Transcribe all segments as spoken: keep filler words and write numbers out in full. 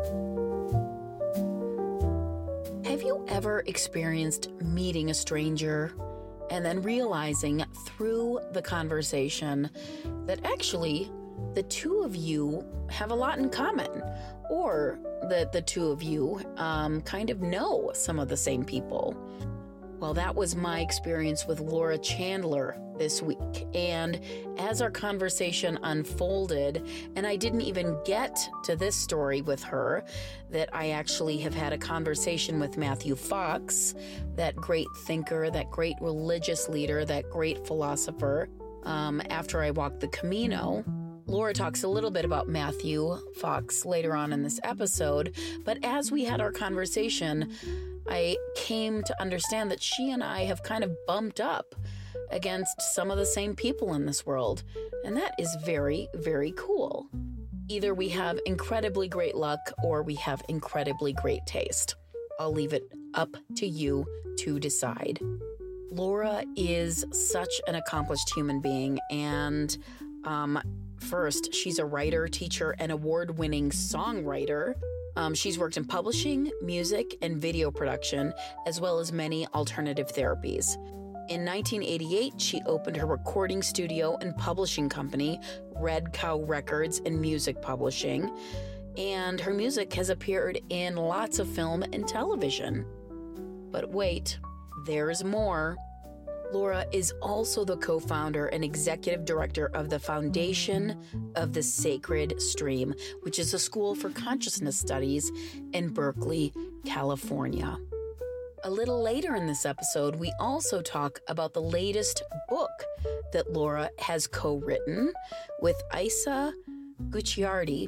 Have you ever experienced meeting a stranger and then realizing through the conversation that actually the two of you have a lot in common, or that the two of you um, kind of know some of the same people? Well, that was my experience with Laura Chandler this week. And as our conversation unfolded, and I didn't even get to this story with her, that I actually have had a conversation with Matthew Fox, that great thinker, that great religious leader, that great philosopher, um, after I walked the Camino. Laura talks a little bit about Matthew Fox later on in this episode, but as we had our conversation, I came to understand that she and I have kind of bumped up against some of the same people in this world, and that is very, very cool. Either we have incredibly great luck or we have incredibly great taste. I'll leave it up to you to decide. Laura is such an accomplished human being, and um, first, she's a writer, teacher, and award-winning songwriter. Um, she's worked in publishing, music, and video production, as well as many alternative therapies. In nineteen eighty-eight, she opened her recording studio and publishing company, Red Cow Records and Music Publishing, and her music has appeared in lots of film and television. But wait, there's more. Laura is also the co-founder and executive director of the Foundation of the Sacred Stream, which is a school for consciousness studies in Berkeley, California. A little later in this episode, we also talk about the latest book that Laura has co-written with Isa Gucciardi.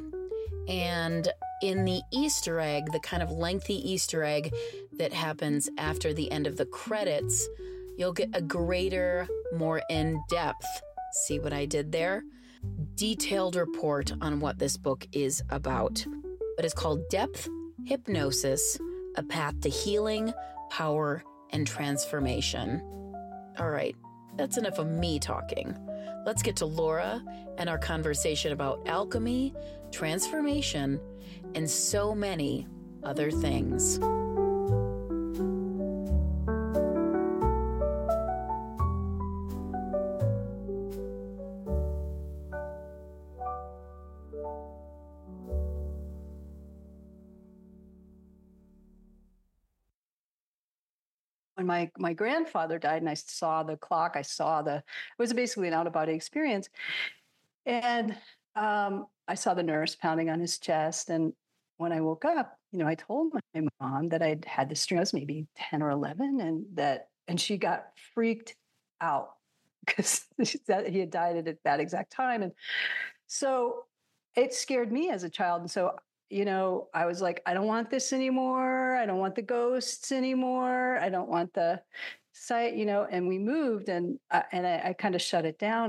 And in the Easter egg, the kind of lengthy Easter egg that happens after the end of the credits, you'll get a greater, more in-depth, see what I did there? Detailed report on what this book is about. But it's called Depth Hypnosis, A Path to Healing, Power, and Transformation. All right, that's enough of me talking. Let's get to Laura and our conversation about alchemy, transformation, and so many other things. When my, my grandfather died and I saw the clock, I saw the, it was basically an out-of-body experience. And um, I saw the nurse pounding on his chest. And when I woke up, you know, I told my mom that I'd had this dream. I was maybe ten or eleven, and that, and she got freaked out because he had died at that exact time. And so it scared me as a child. And so you know, I was like, I don't want this anymore. I don't want the ghosts anymore. I don't want the sight, you know, and we moved and, uh, and I, I kind of shut it down.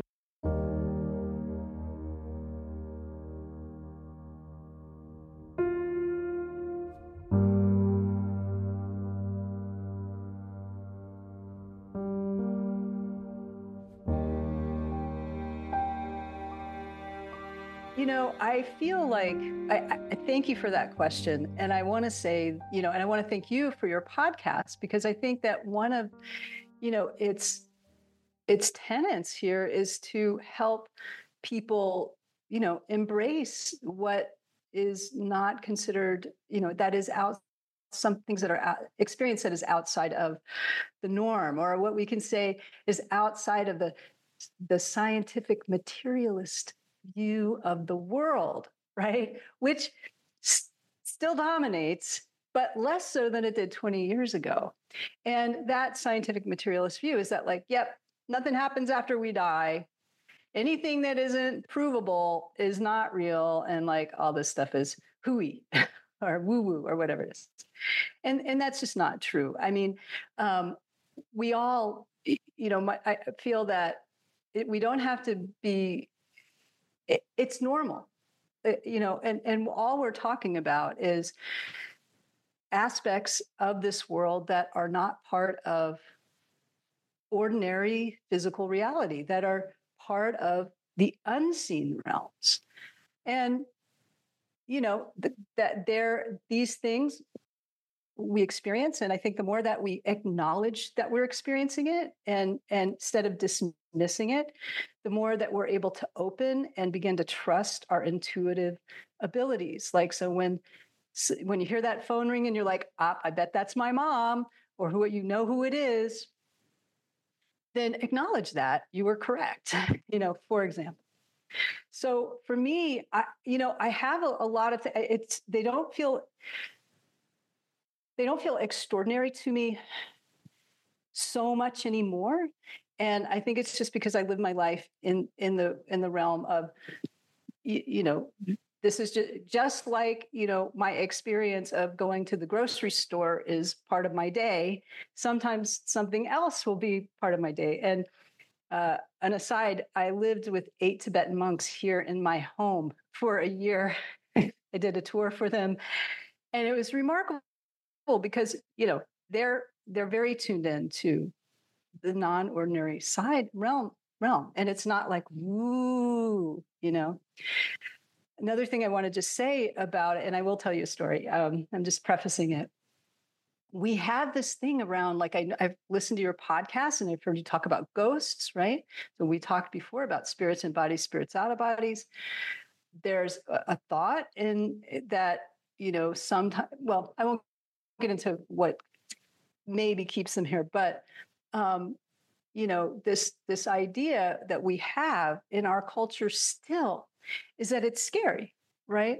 You know, I feel like, I, I thank you for that question. And I want to say, you know, and I want to thank you for your podcast, because I think that one of, you know, its, its tenets here is to help people, you know, embrace what is not considered, you know, that is out, some things that are out, experience that is outside of the norm, or what we can say is outside of the, the scientific materialist view of the world, right? Which s- still dominates, but less so than it did twenty years ago. And that scientific materialist view is that, like, yep, nothing happens after we die. Anything that isn't provable is not real. And like all this stuff is hooey or woo-woo or whatever it is. And, and that's just not true. I mean, um, we all, you know, my, I feel that it, we don't have to be, it, it's normal, it, you know, and, and all we're talking about is aspects of this world that are not part of ordinary physical reality, that are part of the unseen realms. And you know, th- that there, these things we experience. And I think the more that we acknowledge that we're experiencing it and, and instead of dismissing it, the more that we're able to open and begin to trust our intuitive abilities. Like, so when, so when you hear that phone ring and you're like, ah, I bet that's my mom, or who you know who it is, then acknowledge that you were correct, you know, for example. So for me, I, you know, I have a, a lot of, th- it's, they don't feel, they don't feel extraordinary to me so much anymore. And I think it's just because I live my life in, in the, in the realm of, you, you know, this is just, just like, you know, my experience of going to the grocery store is part of my day. Sometimes something else will be part of my day. And uh, an aside, I lived with eight Tibetan monks here in my home for a year. I did a tour for them. And it was remarkable because, you know, they're they're very tuned in to the non-ordinary side realm realm. And it's not like, woo, you know. Another thing I want to just say about it, and I will tell you a story. Um, I'm just prefacing it. We have this thing around, like I, I've listened to your podcast and I've heard you talk about ghosts, right? So we talked before about spirits in bodies, spirits out of bodies. There's a, a thought in that, you know, sometimes, well, I won't get into what maybe keeps them here, but um, you know, this this idea that we have in our culture still is that it's scary, right?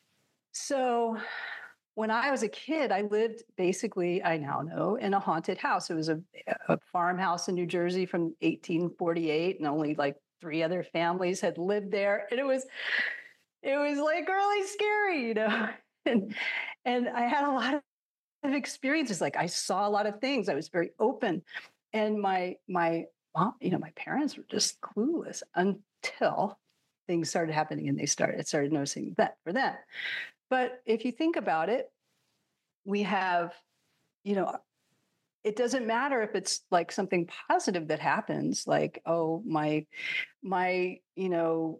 So when I was a kid, I lived basically, I now know, in a haunted house. It was a, a farmhouse in New Jersey from eighteen forty-eight, and only like three other families had lived there. And it was, it was like really scary, you know. And and I had a lot of experiences. Like I saw a lot of things. I was very open, and my my mom, you know, my parents were just clueless until things started happening, and they started started noticing that for them. But if you think about it, we have, you know, it doesn't matter if it's like something positive that happens, like, oh, my, my, you know,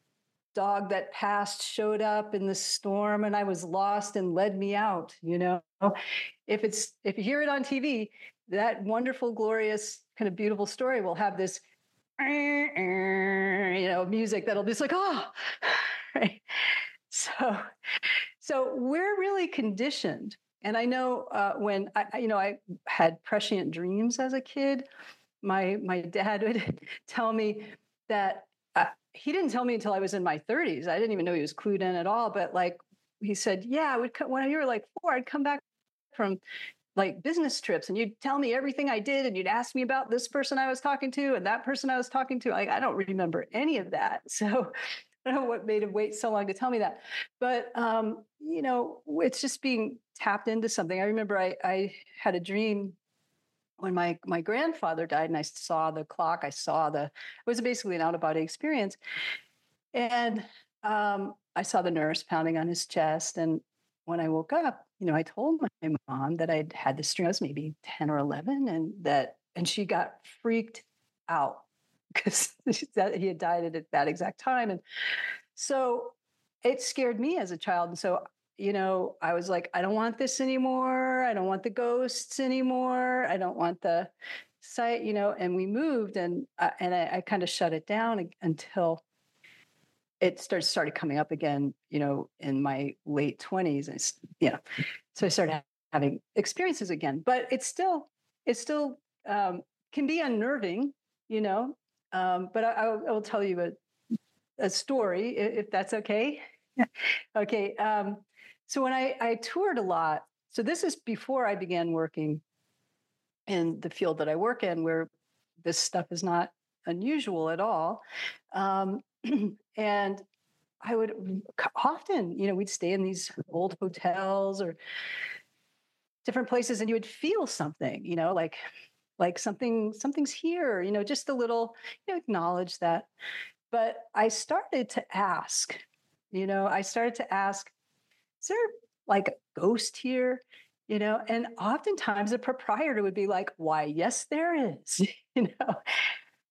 dog that passed showed up in the storm and I was lost and led me out, you know. If it's, if you hear it on T V, that wonderful, glorious, kind of beautiful story will have this, you know, music that'll be just like, oh, right. So, so we're really conditioned. And I know uh, when I, you know, I had prescient dreams as a kid, my my dad would tell me that uh, he didn't tell me until I was in my thirties. I didn't even know he was clued in at all. But like he said, yeah, I would come, when you were like four, I'd come back from like business trips, and you'd tell me everything I did, and you'd ask me about this person I was talking to and that person I was talking to. Like I don't remember any of that. So I don't know what made him wait so long to tell me that. But, um, you know, it's just being tapped into something. I remember I, I had a dream when my, my grandfather died, and I saw the clock. I saw the, it was basically an out of body experience. And um, I saw the nurse pounding on his chest. And when I woke up, you know, I told my mom that I'd had this dream. I was maybe ten or eleven, and that, and she got freaked out because he had died at that exact time. And so it scared me as a child. And so, you know, I was like, I don't want this anymore. I don't want the ghosts anymore. I don't want the sight, you know, and we moved, and, uh, and I, I kind of shut it down until it started, started coming up again, you know, in my late twenties. And, you know, so I started having experiences again, but it's still, it still um, can be unnerving, you know. Um, but I, I will tell you a, a story, if that's okay. Okay. Um, so when I, I toured a lot, so this is before I began working in the field that I work in, where this stuff is not unusual at all. Um, and I would often, you know, we'd stay in these old hotels or different places, and you would feel something, you know, like like something something's here, you know, just a little, you know, acknowledge that. But I started to ask, you know, I started to ask, is there like a ghost here? You know, and oftentimes the proprietor would be like, why, yes, there is, you know.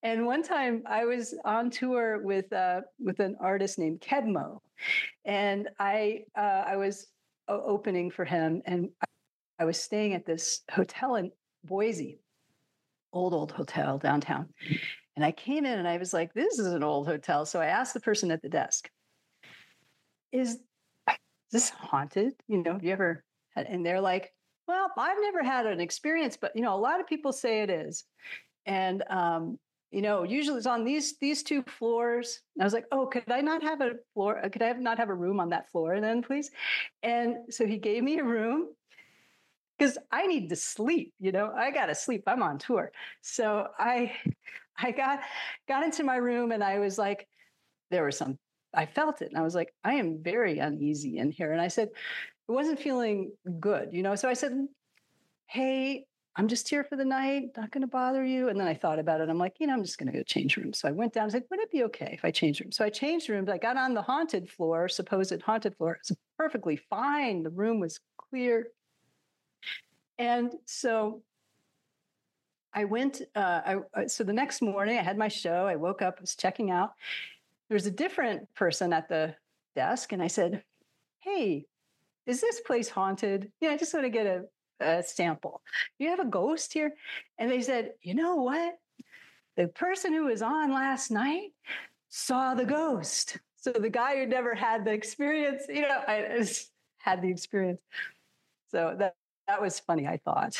And one time I was on tour with uh, with an artist named Kedmo, and I uh, I was opening for him, and I was staying at this hotel in Boise, old old hotel downtown. And I came in and I was like, "This is an old hotel." So I asked the person at the desk, "Is this haunted? You know, have you ever had?" And they're like, "Well, I've never had an experience, but you know, a lot of people say it is." And um, you know, usually it's on these these two floors. And I was like, "Oh, could I not have a floor? Could I have not have a room on that floor then, please?" And so he gave me a room because I need to sleep. You know, I got to sleep. I'm on tour, so I I got got into my room and I was like, there was some. I felt it, and I was like, I am very uneasy in here. And I said, I wasn't feeling good, you know. So I said, "Hey, I'm just here for the night, not going to bother you." And then I thought about it. I'm like, you know, I'm just going to go change rooms. So I went down and said, would it be okay if I change rooms? So I changed rooms. I got on the haunted floor, supposed haunted floor. It was perfectly fine. The room was clear. And so I went, uh, I, so the next morning I had my show. I woke up, I was checking out. There was a different person at the desk. And I said, hey, is this place haunted? Yeah, I just want to get a a sample. Do you have a ghost here? And they said, you know what? The person who was on last night saw the ghost. So the guy who never had the experience, you know, I just had the experience. So that, that was funny, I thought.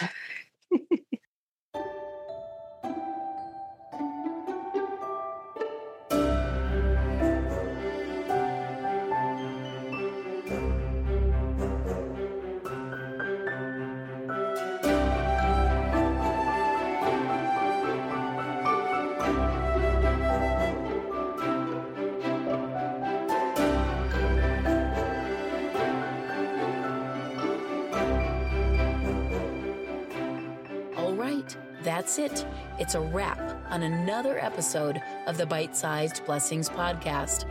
That's it. It's a wrap on another episode of the Bite-Sized Blessings podcast.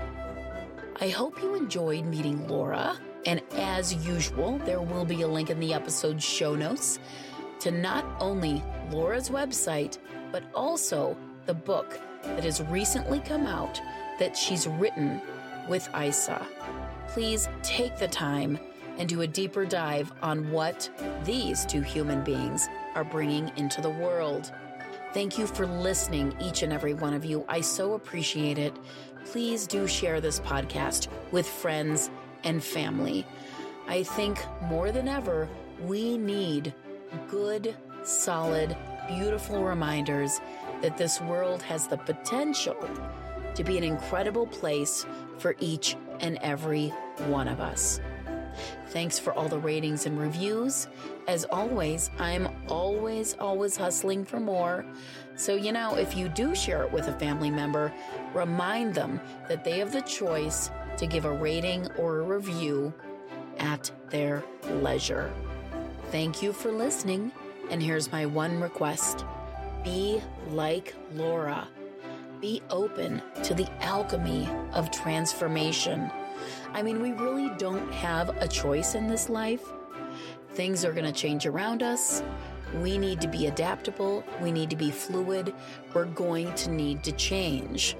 I hope you enjoyed meeting Laura, and as usual, there will be a link in the episode's show notes to not only Laura's website, but also the book that has recently come out that she's written with Isa. Please take the time and do a deeper dive on what these two human beings are bringing into the world. Thank you for listening, each and every one of you. I so appreciate it. Please do share this podcast with friends and family. I think more than ever, we need good, solid, beautiful reminders that this world has the potential to be an incredible place for each and every one of us. Thanks for all the ratings and reviews. As always, I'm always, always hustling for more. So, you know, if you do share it with a family member, remind them that they have the choice to give a rating or a review at their leisure. Thank you for listening. And here's my one request. Be like Laura. Be open to the alchemy of transformation. I mean, we really don't have a choice in this life. Things are going to change around us. We need to be adaptable. We need to be fluid. We're going to need to change.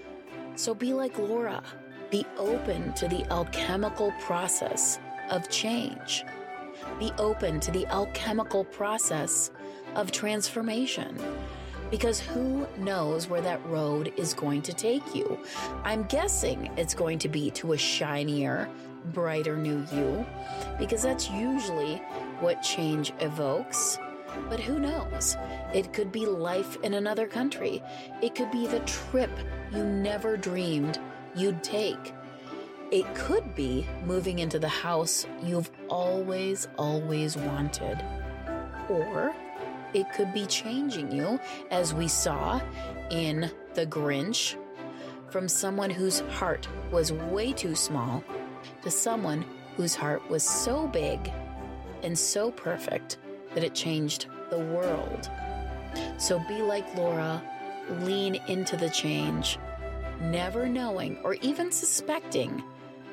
So be like Laura. Be open to the alchemical process of change. Be open to the alchemical process of transformation. Because who knows where that road is going to take you? I'm guessing it's going to be to a shinier, brighter new you, because that's usually what change evokes. But who knows? It could be life in another country. It could be the trip you never dreamed you'd take. It could be moving into the house you've always, always wanted. Or it could be changing you, as we saw in The Grinch, from someone whose heart was way too small to someone whose heart was so big and so perfect that it changed the world. So be like Laura, lean into the change, never knowing or even suspecting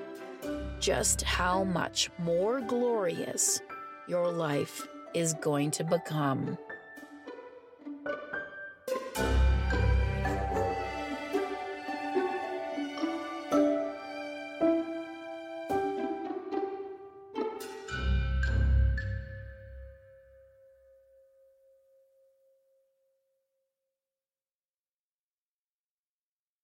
just how much more glorious your life is going to become.